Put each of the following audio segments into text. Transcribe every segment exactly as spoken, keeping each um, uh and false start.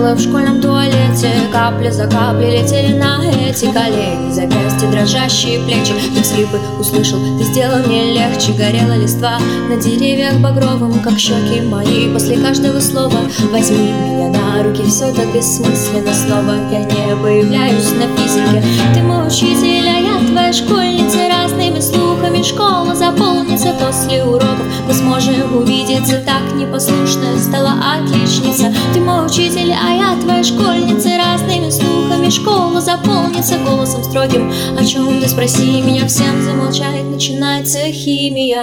плакала в школьном туалете. Капли за каплей летели на эти колени, запястья, дрожащие плечи. Ты всхлипы услышал, ты сделал мне легче. Горела листва на деревьях багровым, как щеки мои после каждого слова. Возьми меня на руки, все так бессмысленно снова. Я не появляюсь на физике. Ты мой учитель, а я твоя школьница. Разными слухами школа заполнится. После уроков мы сможем увидеться. Так непослушная стала отличница. Ты мой учитель, а я твоя школьница. Разными слухами школа заполнится. Голосом строгим, о чем ты спроси меня. Всем замолчать, начинается химия.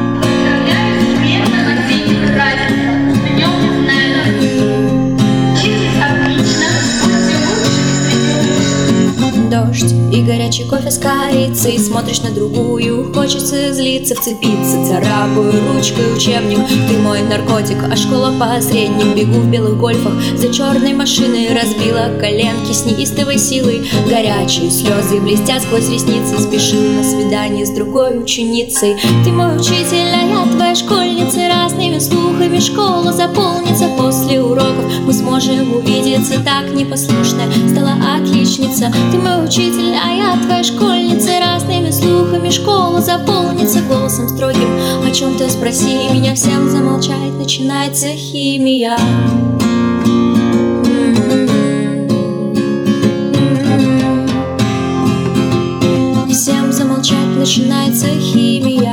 Дождь и горячий кофе с корицей. Смотришь на другую, хочется злиться, вцепиться. Царапаю ручкой учебник. Ты мой наркотик, а школа посредник. Бегу в белых гольфах за черной машиной. Разбила коленки с неистовой силой. Горячие слезы блестят сквозь ресницы. Спешил на свидание с другой ученицей. Ты мой учитель, а я твоя школьница. Разными слухами школа заполнится. После уроков мы сможем увидеться. Так непослушная стала отличница. Ты мой учитель, а я твоя школьница. Разными слухами школа заполнится. Голосом строгим, о чем-то спроси меня. Всем замолчать, начинается химия. Всем замолчать, начинается химия.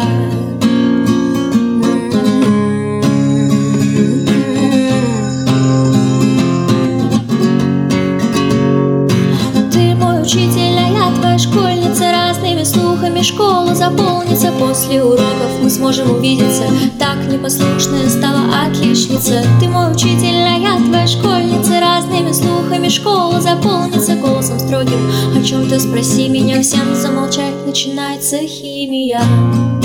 Учитель, а я твоя школьница. Разными слухами школа заполнится. После уроков мы сможем увидеться. Так непослушная стала отличница. Ты мой учитель, а я твоя школьница. Разными слухами школа заполнится. Голосом строгим, о чем-то спроси меня. Всем замолчать, начинается химия.